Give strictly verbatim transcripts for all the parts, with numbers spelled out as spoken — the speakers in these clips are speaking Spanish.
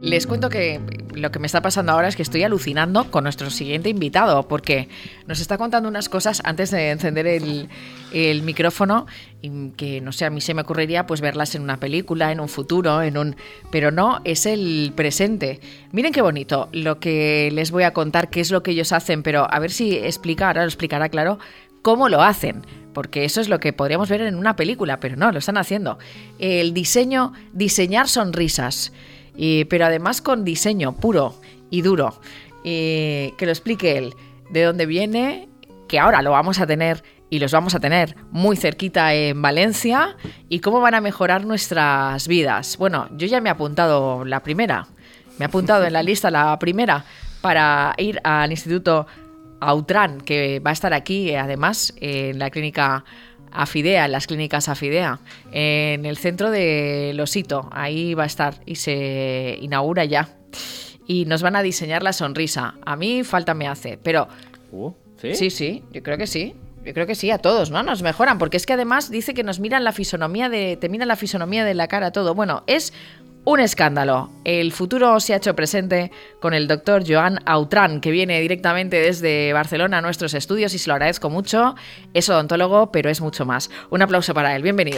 Les cuento que lo que me está pasando ahora es que estoy alucinando con nuestro siguiente invitado, porque nos está contando unas cosas antes de encender el, el micrófono y que, no sé, a mí se me ocurriría pues verlas en una película, en un futuro, en un... pero no, es el presente. Miren qué bonito lo que les voy a contar, qué es lo que ellos hacen, pero a ver si explica, ahora lo explicará claro, cómo lo hacen. Porque eso es lo que podríamos ver en una película, pero no, lo están haciendo. El diseño, diseñar sonrisas. Y, pero además con diseño puro y duro. Y que lo explique él, de dónde viene, que ahora lo vamos a tener y los vamos a tener muy cerquita en Valencia, y cómo van a mejorar nuestras vidas. Bueno, yo ya me he apuntado la primera, me he apuntado en la lista la primera para ir al Instituto Autran, que va a estar aquí además en la clínica Afidea, en las clínicas Afidea, en el centro de Losito. Ahí va a estar y se inaugura ya. Y nos van a diseñar la sonrisa. A mí falta me hace, pero... Uh, ¿sí? Sí, sí, yo creo que sí. Yo creo que sí, a todos, ¿no? Nos mejoran, porque es que además dice que nos miran la fisonomía de... Te miran la fisonomía de la cara, todo. Bueno, es un escándalo. El futuro se ha hecho presente con el doctor Joan Autran, que viene directamente desde Barcelona a nuestros estudios, y se lo agradezco mucho. Es odontólogo, pero es mucho más. Un aplauso para él. Bienvenido.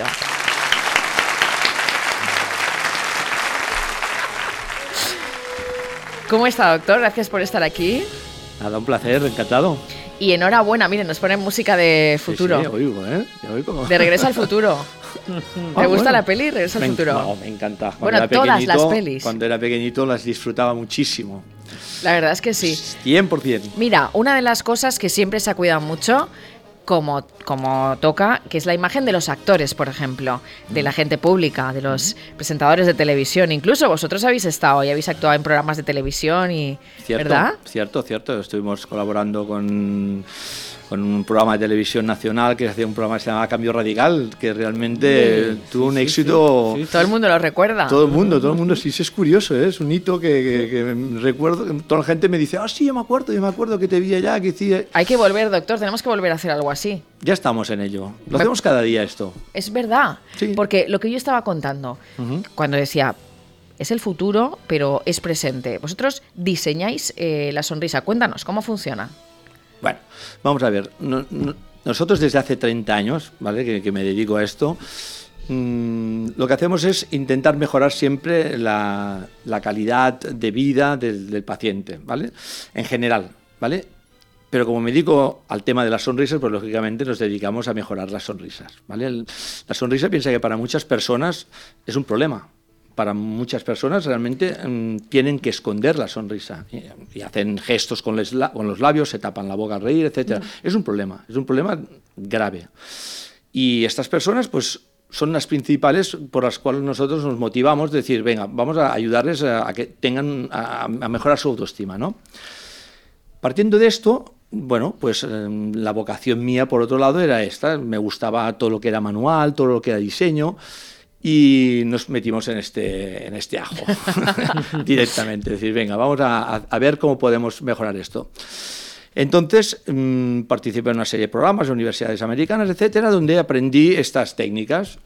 ¿Cómo está, doctor? Gracias por estar aquí. Nada, un placer, encantado. Y enhorabuena, miren, nos ponen música de futuro. Sí, sí, oigo, ¿eh? Oigo. De Regreso al Futuro. ¿Te Ah, gusta bueno. la peli Regreso al Me, Futuro? No, me encanta. Cuando Bueno, era todas las pequeñito, pelis. Cuando era pequeñito las disfrutaba muchísimo. La verdad es que sí. cien por ciento. Mira, una de las cosas que siempre se ha cuidado mucho, como, como toca, que es la imagen de los actores, por ejemplo, de la gente pública, de los presentadores de televisión. Incluso vosotros habéis estado y habéis actuado en programas de televisión, y Cierto, ¿verdad? Cierto, cierto. Estuvimos colaborando con, con un programa de televisión nacional que hacía un programa que se llamaba Cambio Radical, que realmente sí, tuvo sí, un sí, éxito... Sí, sí, sí. Todo el mundo lo recuerda. Todo el mundo, todo el mundo. Sí, sí, es curioso, ¿eh? Es un hito que, que, que recuerdo. Toda la gente me dice, ah, sí, yo me acuerdo, yo me acuerdo que te vi allá, que sí. Hay que volver, doctor, tenemos que volver a hacer algo así. Ya estamos en ello. Lo hacemos cada día esto. Es verdad, sí. Porque lo que yo estaba contando, uh-huh. cuando decía... Es el futuro, pero es presente. Vosotros diseñáis eh, la sonrisa. Cuéntanos, ¿cómo funciona? Bueno, vamos a ver. No, no, nosotros desde hace treinta años, ¿vale? que, que me dedico a esto, mmm, lo que hacemos es intentar mejorar siempre la, la calidad de vida del, del paciente, ¿vale? En general, ¿vale? Pero como me dedico al tema de las sonrisas, pues lógicamente nos dedicamos a mejorar las sonrisas, ¿vale? El, la sonrisa, piensa que para muchas personas es un problema. Para muchas personas realmente mmm, tienen que esconder la sonrisa y, y hacen gestos con, les, con los labios, se tapan la boca al reír, etcétera. Mm. Es un problema, es un problema grave. Y estas personas, pues, son las principales por las cuales nosotros nos motivamos, de decir, venga, vamos a ayudarles a, a que tengan, a, a mejorar su autoestima, ¿no? Partiendo de esto, bueno, pues eh, la vocación mía, por otro lado, era esta. Me gustaba todo lo que era manual, todo lo que era diseño. Y nos metimos en este, en este ajo directamente, es decir, venga, vamos a, a ver cómo podemos mejorar esto. Entonces mmm, participé en una serie de programas de universidades americanas, etcétera, donde aprendí estas técnicas.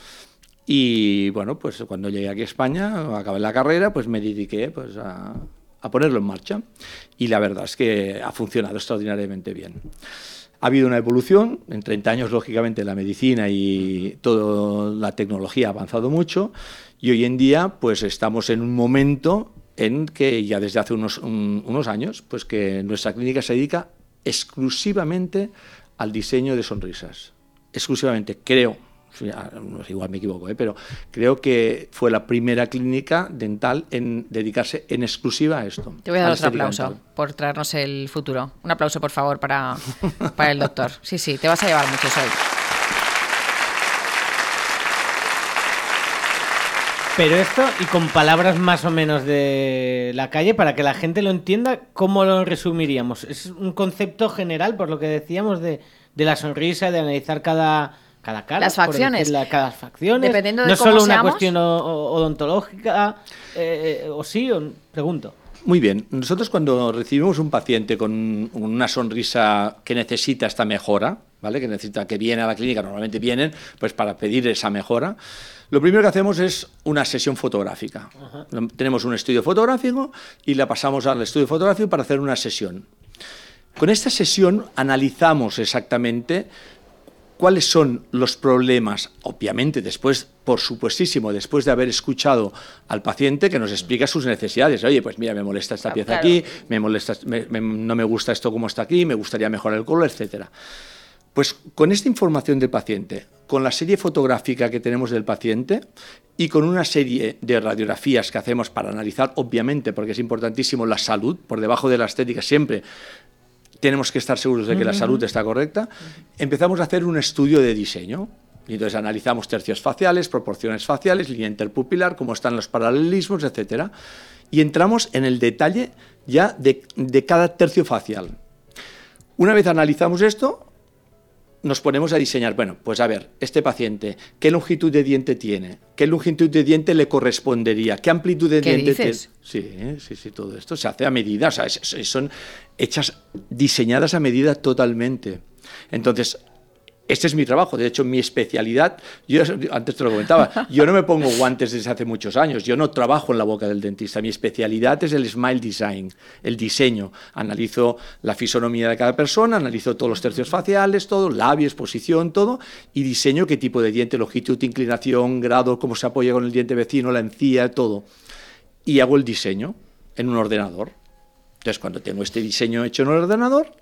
Y bueno, pues cuando llegué aquí a España, acabé la carrera, pues me dediqué pues, a, a ponerlo en marcha. Y la verdad es que ha funcionado extraordinariamente bien. Ha habido una evolución, en treinta años, lógicamente, la medicina y toda la tecnología ha avanzado mucho, y hoy en día pues estamos en un momento en que ya desde hace unos, un, unos años, pues que nuestra clínica se dedica exclusivamente al diseño de sonrisas. Exclusivamente, creo, igual me equivoco, ¿eh? pero creo que fue la primera clínica dental en dedicarse en exclusiva a esto. Te voy a dar otro aplauso dental. Por traernos el futuro. Un aplauso, por favor, para, para el doctor. Sí, sí, te vas a llevar muchos hoy. Pero esto, y con palabras más o menos de la calle, para que la gente lo entienda, ¿cómo lo resumiríamos? Es un concepto general, por lo que decíamos, de, de la sonrisa, de analizar cada... Cada cara, las facciones. Decirla, cada facciones. Dependiendo de no cómo solo una seamos. Cuestión o, o, odontológica, eh, o sí, o pregunto. Muy bien. Nosotros cuando recibimos un paciente con una sonrisa que necesita esta mejora, ¿vale? Que necesita, que viene a la clínica, normalmente vienen pues para pedir esa mejora. Lo primero que hacemos es una sesión fotográfica. Uh-huh. Tenemos un estudio fotográfico y la pasamos al estudio fotográfico para hacer una sesión. Con esta sesión analizamos exactamente cuáles son los problemas, obviamente después, por supuestísimo, después de haber escuchado al paciente que nos explica sus necesidades. Oye, pues mira, me molesta esta pieza claro. aquí, me molesta, me, me, no me gusta esto como está aquí, me gustaría mejorar el color, etcétera. Pues con esta información del paciente, con la serie fotográfica que tenemos del paciente y con una serie de radiografías que hacemos para analizar, obviamente, porque es importantísimo la salud, por debajo de la estética siempre tenemos que estar seguros de que la salud está correcta, empezamos a hacer un estudio de diseño. Y entonces analizamos tercios faciales, proporciones faciales, línea interpupilar, cómo están los paralelismos, etcétera. Y entramos en el detalle ya de, de cada tercio facial. Una vez analizamos esto, nos ponemos a diseñar, bueno, pues a ver, este paciente, ¿qué longitud de diente tiene? ¿Qué longitud de diente le correspondería? ¿Qué amplitud de ¿Qué diente dices? tiene? Sí, sí, sí, todo esto se hace a medida, o sea, es, es, son hechas, diseñadas a medida totalmente. Entonces, este es mi trabajo, de hecho mi especialidad, yo antes te lo comentaba, yo no me pongo guantes desde hace muchos años, yo no trabajo en la boca del dentista, mi especialidad es el smile design, el diseño, analizo la fisonomía de cada persona, analizo todos los tercios faciales, todo, labios, posición, todo, y diseño qué tipo de diente, longitud, inclinación, grado, cómo se apoya con el diente vecino, la encía, todo, y hago el diseño en un ordenador. Entonces cuando tengo este diseño hecho en un ordenador,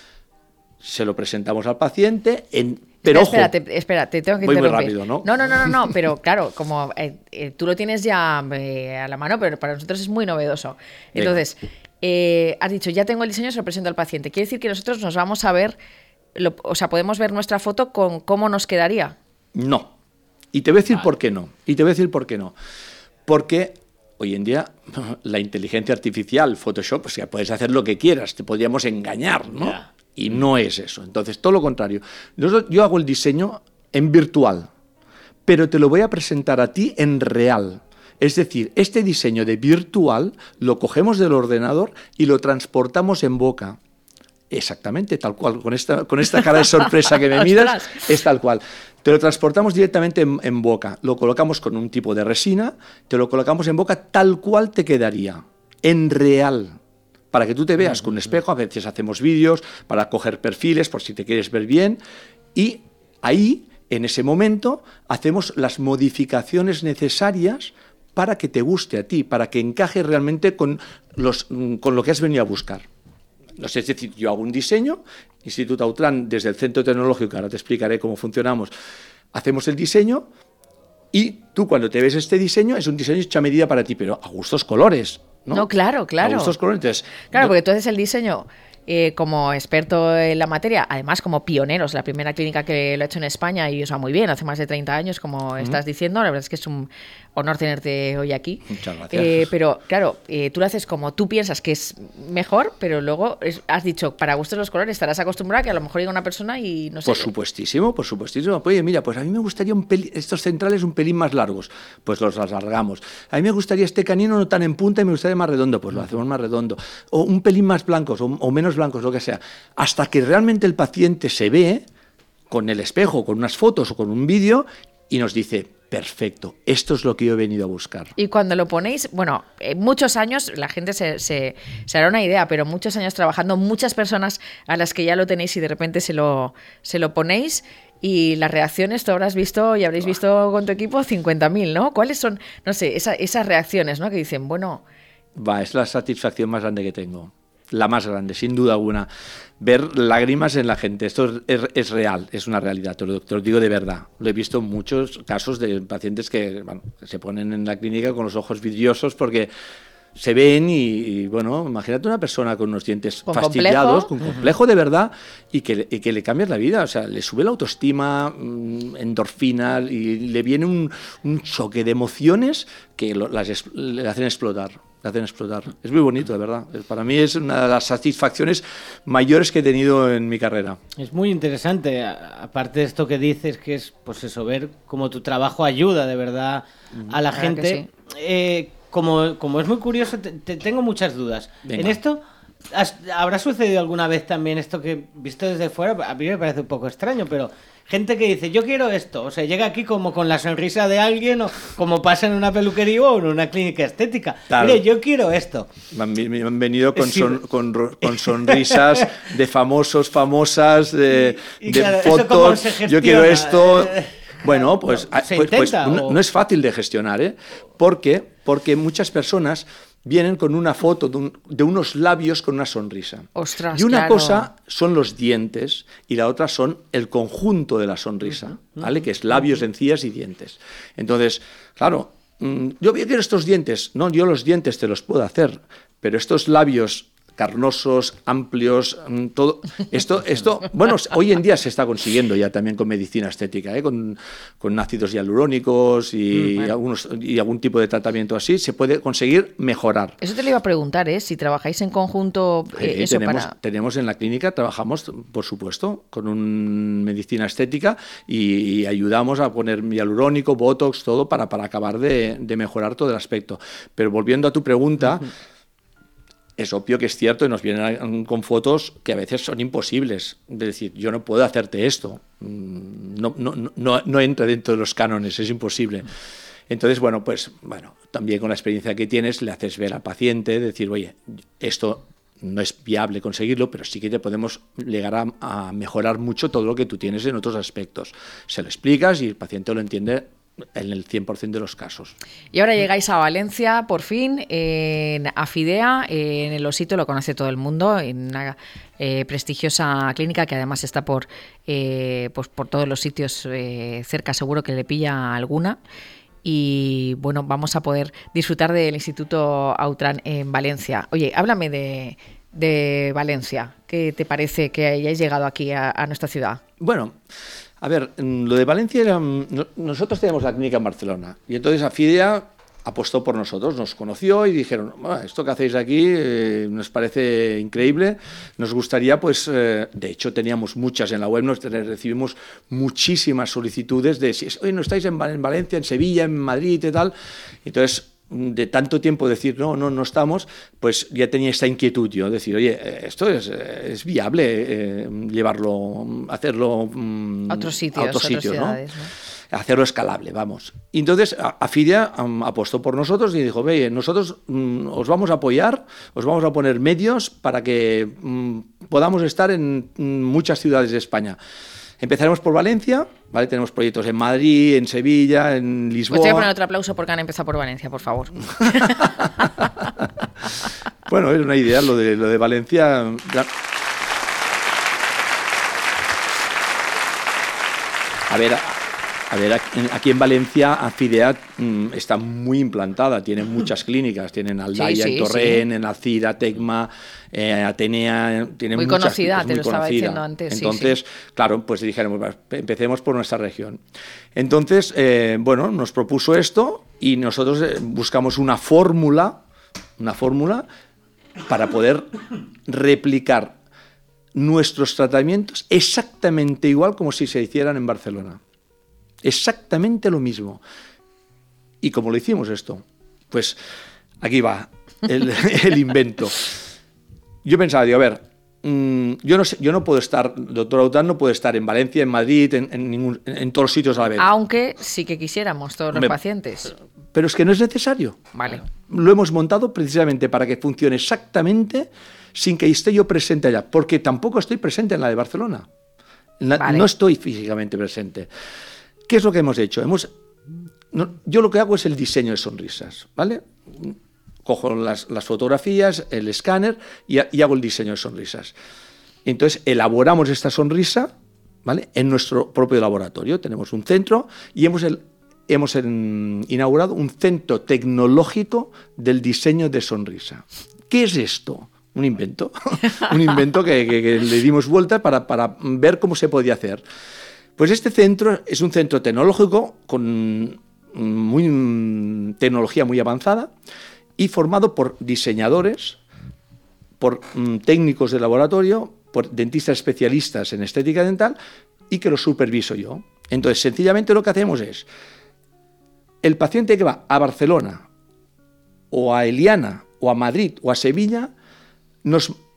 se lo presentamos al paciente, en, pero espera, ojo, espérate, espérate, tengo que voy muy interrumpir. rápido, ¿no? No, no, no, no, no, pero claro, como eh, eh, tú lo tienes ya eh, a la mano, pero para nosotros es muy novedoso. Entonces, eh, has dicho, ya tengo el diseño, se lo presento al paciente. Quiere decir que nosotros nos vamos a ver, lo, o sea, podemos ver nuestra foto con cómo nos quedaría. No. Y te voy a decir vale. por qué no. Y te voy a decir por qué no. Porque hoy en día la inteligencia artificial, Photoshop, pues ya puedes hacer lo que quieras, te podríamos engañar, ¿no? Yeah. Y no es eso. Entonces, todo lo contrario. Yo, yo hago el diseño en virtual, pero te lo voy a presentar a ti en real. Es decir, este diseño de virtual lo cogemos del ordenador y lo transportamos en boca. Exactamente, tal cual. Con esta, con esta cara de sorpresa que me miras, es tal cual. Te lo transportamos directamente en, en boca. Lo colocamos con un tipo de resina, te lo colocamos en boca tal cual te quedaría. En real. Para que tú te veas con un espejo, a veces hacemos vídeos para coger perfiles por si te quieres ver bien, y ahí, en ese momento, hacemos las modificaciones necesarias para que te guste a ti, para que encaje realmente con, los, con lo que has venido a buscar. No sé, es decir, yo hago un diseño, Instituto Autran, desde el Centro Tecnológico, ahora te explicaré cómo funcionamos, hacemos el diseño, y tú cuando te ves este diseño, es un diseño hecho a medida para ti, pero a gustos colores. ¿No? no, claro, claro. A gustos colores. Entonces, claro, no, porque tú haces el diseño eh, como experto en la materia, además como pioneros, la primera clínica que lo ha hecho en España y usa muy bien, hace más de treinta años, como uh-huh. estás diciendo, la verdad es que es un honor tenerte hoy aquí. Muchas gracias. Eh, pero claro, eh, tú lo haces como tú piensas que es mejor, pero luego es, has dicho, para gustos los colores, estarás acostumbrada a que a lo mejor llega una persona y no sé. Por supuestísimo, por supuestísimo. Oye, mira, pues a mí me gustaría un pelín, estos centrales un pelín más largos, pues los alargamos. A mí me gustaría este canino no tan en punta y me gustaría más redondo, pues lo hacemos más redondo. O un pelín más blancos o, o menos blancos, lo que sea. Hasta que realmente el paciente se ve con el espejo, con unas fotos o con un vídeo y nos dice, perfecto, esto es lo que yo he venido a buscar. Y cuando lo ponéis, bueno, eh, muchos años, la gente se, se, se hará una idea, pero muchos años trabajando, muchas personas a las que ya lo tenéis y de repente se lo, se lo ponéis y las reacciones, tú habrás visto y habréis visto con tu equipo cincuenta mil, ¿no? ¿Cuáles son, no sé, esa, esas reacciones, ¿no? Que dicen, bueno... Va, es la satisfacción más grande que tengo. La más grande, sin duda alguna. Ver lágrimas en la gente, esto es, es, es real, es una realidad, te lo, te lo digo de verdad. Lo he visto en muchos casos de pacientes que, bueno, se ponen en la clínica con los ojos vidriosos porque se ven y, y bueno, imagínate una persona con unos dientes ¿Con fastidiados, complejo? con complejo de verdad, y que, y que le cambias la vida, o sea, le sube la autoestima, endorfina, y le viene un, un choque de emociones que lo, las, le hacen explotar. hacen explotar. Es muy bonito, de verdad. Para mí es una de las satisfacciones mayores que he tenido en mi carrera. Es muy interesante, aparte de esto que dices, que es, pues eso, ver cómo tu trabajo ayuda de verdad a la claro gente. Sí. Eh, como, como es muy curioso, te, te tengo muchas dudas. Venga. En esto, ¿Has, ¿Habrá sucedido alguna vez también esto que, visto desde fuera, a mí me parece un poco extraño, pero gente que dice, yo quiero esto, o sea, llega aquí como con la sonrisa de alguien, o como pasa en una peluquería o en una clínica estética. Claro. Mire, yo quiero esto. Me han, me han venido con, son, con, con sonrisas de famosos, famosas, de, Y, y de claro, fotos. ¿eso cómo se gestiona? Yo quiero esto. Bueno, pues, ¿Se pues, pues intenta, no, o? no es fácil de gestionar, ¿eh? ¿Por qué? Porque muchas personas vienen con una foto de, un, de unos labios con una sonrisa. Ostras, y una claro. cosa son los dientes y la otra son el conjunto de la sonrisa, ¿vale? Que es labios, encías y dientes. Entonces, claro, yo quiero estos dientes. No, yo los dientes te los puedo hacer, pero estos labios carnosos, amplios, todo esto, esto, bueno, hoy en día se está consiguiendo ya también con medicina estética, ¿eh? con, con ácidos hialurónicos y, Mm, bueno. algunos, y algún tipo de tratamiento así, se puede conseguir mejorar. Eso te lo iba a preguntar, ¿eh? Si trabajáis en conjunto, eh, Sí, eso tenemos, para... tenemos en la clínica, trabajamos, por supuesto, con un medicina estética y, y ayudamos a poner hialurónico, botox, todo para, para acabar de, de mejorar todo el aspecto. Pero volviendo a tu pregunta, uh-huh. es obvio que es cierto y nos vienen con fotos que a veces son imposibles. Es decir, yo no puedo hacerte esto, no, no, no, no entra dentro de los cánones, es imposible. Entonces, bueno, pues bueno, también con la experiencia que tienes le haces ver al paciente, decir, oye, esto no es viable conseguirlo, pero sí que te podemos llegar a, a mejorar mucho todo lo que tú tienes en otros aspectos. Se lo explicas y el paciente lo entiende en el cien por ciento de los casos. Y ahora llegáis a Valencia, por fin, en Afidea, en el Osito, lo conoce todo el mundo, en una eh, prestigiosa clínica que además está por, eh, pues por todos los sitios eh, cerca, seguro que le pilla alguna. Y bueno, vamos a poder disfrutar del Instituto Autran en Valencia. Oye, háblame de, de Valencia. ¿Qué te parece que hayáis llegado aquí a, a nuestra ciudad? Bueno, a ver, lo de Valencia era... Nosotros teníamos la clínica en Barcelona y entonces Afidea apostó por nosotros, nos conoció y dijeron, bueno, esto que hacéis aquí eh, nos parece increíble, nos gustaría, pues, eh, de hecho teníamos muchas en la web, nos recibimos muchísimas solicitudes de, oye, no estáis en, en Valencia, en Sevilla, en Madrid y tal, entonces... de tanto tiempo decir no, no, no estamos, pues ya tenía esta inquietud yo, decir, oye, esto es, es viable eh, llevarlo, hacerlo a otros sitios, a otros sitios, ¿no? ciudades, ¿no? Hacerlo escalable, vamos. Y entonces Afidea um, apostó por nosotros y dijo, oye, nosotros um, os vamos a apoyar, os vamos a poner medios para que um, podamos estar en um, muchas ciudades de España. Empezaremos por Valencia, ¿vale? Tenemos proyectos en Madrid, en Sevilla, en Lisboa. Pues te voy a poner otro aplauso porque han empezado por Valencia, por favor. Bueno, es una idea lo de, lo de Valencia. A ver, a ver, aquí en Valencia Afidea mmm, está muy implantada, tiene muchas clínicas, tienen Aldaya, sí, sí, en Torrent, sí. en Alcira, Tecma, eh, Atenea, tiene muy muchas, conocida, muy te lo conocida. estaba diciendo antes. Entonces, sí, sí. claro, pues dijeron, empecemos por nuestra región. Entonces, eh, bueno, nos propuso esto y nosotros eh, buscamos una fórmula, una fórmula para poder replicar nuestros tratamientos exactamente igual como si se hicieran en Barcelona. Exactamente lo mismo. ¿Y cómo lo hicimos esto? Pues aquí va el, el invento. Yo pensaba, digo, a ver, mmm, yo, no sé, yo no puedo estar, doctor Autran no puede estar en Valencia, en Madrid, en, en, ningún, en todos los sitios a la vez. Aunque sí que quisiéramos todos Hombre, los pacientes. Pero es que no es necesario. Vale. Lo hemos montado precisamente para que funcione exactamente sin que esté yo presente allá, porque tampoco estoy presente en la de Barcelona. La, vale. No estoy físicamente presente. ¿Qué es lo que hemos hecho? Hemos, no, yo lo que hago es el diseño de sonrisas, ¿vale? Cojo las, las fotografías, el escáner y, y hago el diseño de sonrisas. Entonces elaboramos esta sonrisa, ¿vale? En nuestro propio laboratorio. Tenemos un centro y hemos, el, hemos en, inaugurado un centro tecnológico del diseño de sonrisa. ¿Qué es esto? Un invento. Un invento que, que, que le dimos vuelta para, para ver cómo se podía hacer. Pues este centro es un centro tecnológico con muy, tecnología muy avanzada y formado por diseñadores, por um, técnicos de laboratorio, por dentistas especialistas en estética dental y que los superviso yo. Entonces, sencillamente lo que hacemos es, el paciente que va a Barcelona o a Eliana o a Madrid o a Sevilla, nos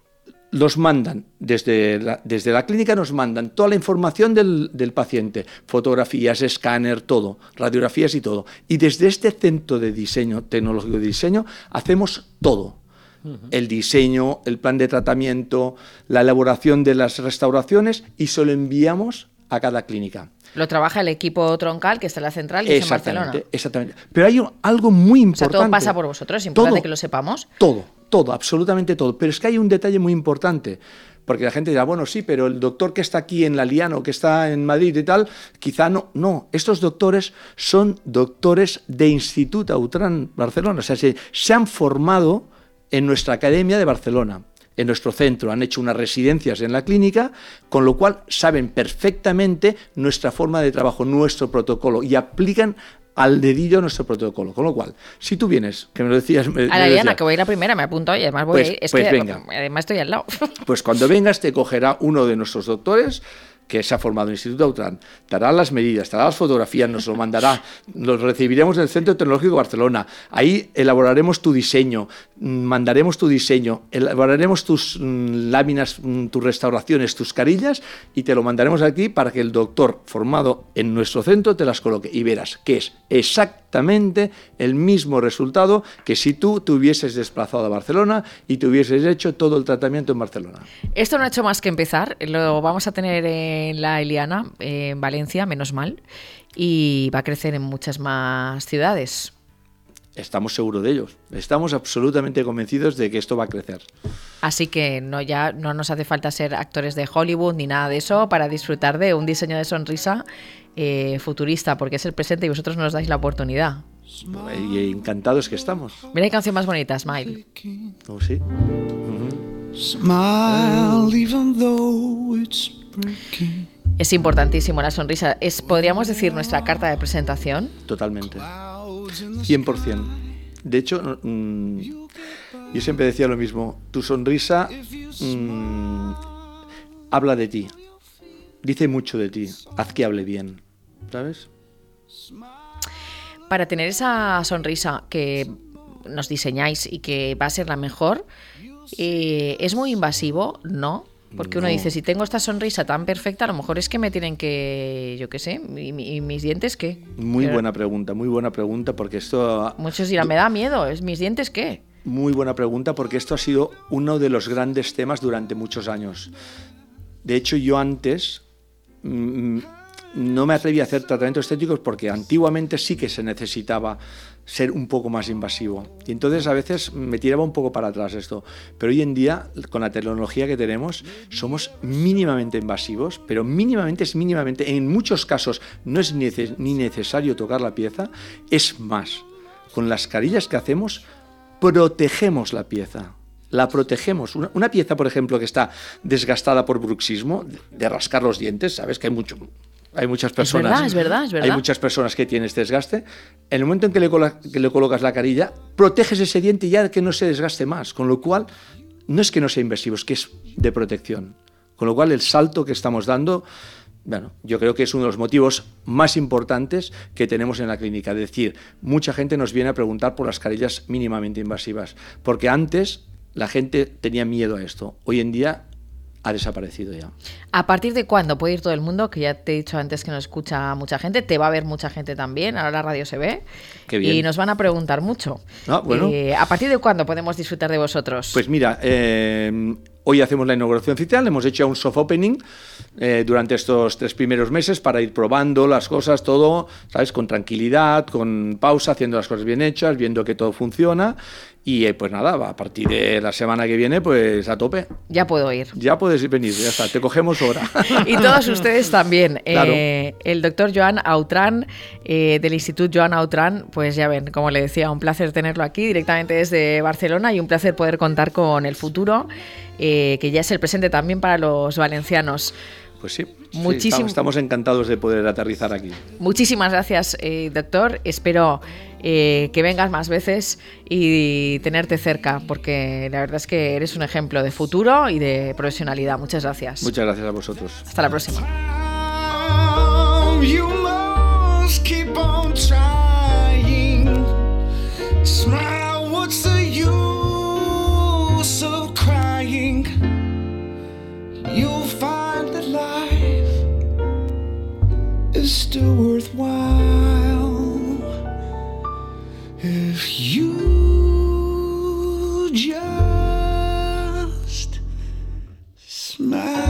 los mandan, desde la, desde la clínica nos mandan toda la información del, del paciente, fotografías, escáner, todo, radiografías y todo. Y desde este centro de diseño, tecnológico de diseño, hacemos todo. Uh-huh. El diseño, el plan de tratamiento, la elaboración de las restauraciones y se lo enviamos a cada clínica. Lo trabaja el equipo troncal que está en la central y es en Barcelona. Exactamente. Pero hay algo muy importante. O sea, todo pasa por vosotros, es importante todo, que lo sepamos. Todo, todo, absolutamente todo. Pero es que hay un detalle muy importante. Porque la gente dirá, bueno, sí, pero el doctor que está aquí en La Liana o que está en Madrid y tal, quizá no. No, estos doctores son doctores de Institut Autran Barcelona. O sea, se, se han formado en nuestra academia de Barcelona, en nuestro centro, han hecho unas residencias en la clínica, con lo cual saben perfectamente nuestra forma de trabajo, nuestro protocolo, y aplican al dedillo nuestro protocolo. Con lo cual, si tú vienes, que me lo decías... Me, a la Liana, que voy a ir a primera, me apunto y además voy pues, a ir. Es pues que, venga. Además estoy al lado. Pues cuando vengas te cogerá uno de nuestros doctores que se ha formado en el Instituto Autran, te hará las medidas, te hará las fotografías, nos lo mandará, los recibiremos en el Centro Tecnológico de Barcelona, ahí elaboraremos tu diseño, mandaremos tu diseño, elaboraremos tus mm, láminas, mm, tus restauraciones, tus carillas y te lo mandaremos aquí para que el doctor formado en nuestro centro te las coloque y verás que es exactamente el mismo resultado que si tú te hubieses desplazado a Barcelona y te hubieses hecho todo el tratamiento en Barcelona. Esto no ha hecho más que empezar, lo vamos a tener en La Eliana, en Valencia, menos mal, y va a crecer en muchas más ciudades. Estamos seguros de ellos, estamos absolutamente convencidos de que esto va a crecer. Así que no, ya no nos hace falta ser actores de Hollywood ni nada de eso para disfrutar de un diseño de sonrisa eh, futurista, porque es el presente y vosotros nos dais la oportunidad. Y encantados que estamos. Mira qué canción más bonita, Smile. Oh, sí. Uh-huh. Smile, even though it's breaking. Es importantísimo la sonrisa. Es, podríamos decir, nuestra carta de presentación. Totalmente. cien por ciento. De hecho, mmm, yo siempre decía lo mismo. Tu sonrisa mmm, habla de ti. Dice mucho de ti. Haz que hable bien. ¿Sabes? Para tener esa sonrisa que nos diseñáis y que va a ser la mejor, eh, ¿es muy invasivo? No. Porque uno no. dice, si tengo esta sonrisa tan perfecta, a lo mejor es que me tienen que, yo qué sé, ¿y, y mis dientes qué? Muy Pero, buena pregunta, muy buena pregunta, porque esto... Muchos dirán, me da miedo, ¿es mis dientes qué? Muy buena pregunta, porque esto ha sido uno de los grandes temas durante muchos años. De hecho, yo antes mmm, no me atreví a hacer tratamientos estéticos porque antiguamente sí que se necesitaba ser un poco más invasivo. Y entonces a veces me tiraba un poco para atrás esto. Pero hoy en día, con la tecnología que tenemos, somos mínimamente invasivos, pero mínimamente es mínimamente. En muchos casos no es ni necesario tocar la pieza. Es más, con las carillas que hacemos, protegemos la pieza. La protegemos. Una, una pieza, por ejemplo, que está desgastada por bruxismo, de, de rascar los dientes, sabes que hay mucho... Hay muchas personas, es verdad, es verdad, es verdad. Hay muchas personas que tienen este desgaste. En el momento en que le, colo- que le colocas la carilla, proteges ese diente ya que no se desgaste más. Con lo cual, no es que no sea invasivo, es que es de protección. Con lo cual, el salto que estamos dando, bueno, yo creo que es uno de los motivos más importantes que tenemos en la clínica. Es decir, mucha gente nos viene a preguntar por las carillas mínimamente invasivas. Porque antes la gente tenía miedo a esto. Hoy en día ha desaparecido ya. ¿A partir de cuándo puede ir todo el mundo? Que ya te he dicho antes que nos escucha mucha gente, te va a ver mucha gente también, ahora la radio se ve. Qué bien. Y nos van a preguntar mucho. Ah, bueno. Eh, ¿A partir de cuándo podemos disfrutar de vosotros? Pues mira, eh, hoy hacemos la inauguración oficial, hemos hecho un soft opening eh, durante estos tres primeros meses para ir probando las cosas, todo, ¿sabes? Con tranquilidad, con pausa, haciendo las cosas bien hechas, viendo que todo funciona. Y eh, pues nada, a partir de la semana que viene, pues a tope. Ya puedo ir. Ya puedes venir, ya está, te cogemos hora. Y todos ustedes también. Claro. Eh, el doctor Joan Autran, eh, del Instituto Joan Autran, pues ya ven, como le decía, un placer tenerlo aquí directamente desde Barcelona y un placer poder contar con el futuro, eh, que ya es el presente también para los valencianos. Pues sí, Muchísimo. sí estamos, estamos encantados de poder aterrizar aquí. Muchísimas gracias, eh, doctor. Espero eh, que vengas más veces y tenerte cerca, porque la verdad es que eres un ejemplo de futuro y de profesionalidad. Muchas gracias. Muchas gracias a vosotros. Hasta la próxima. night.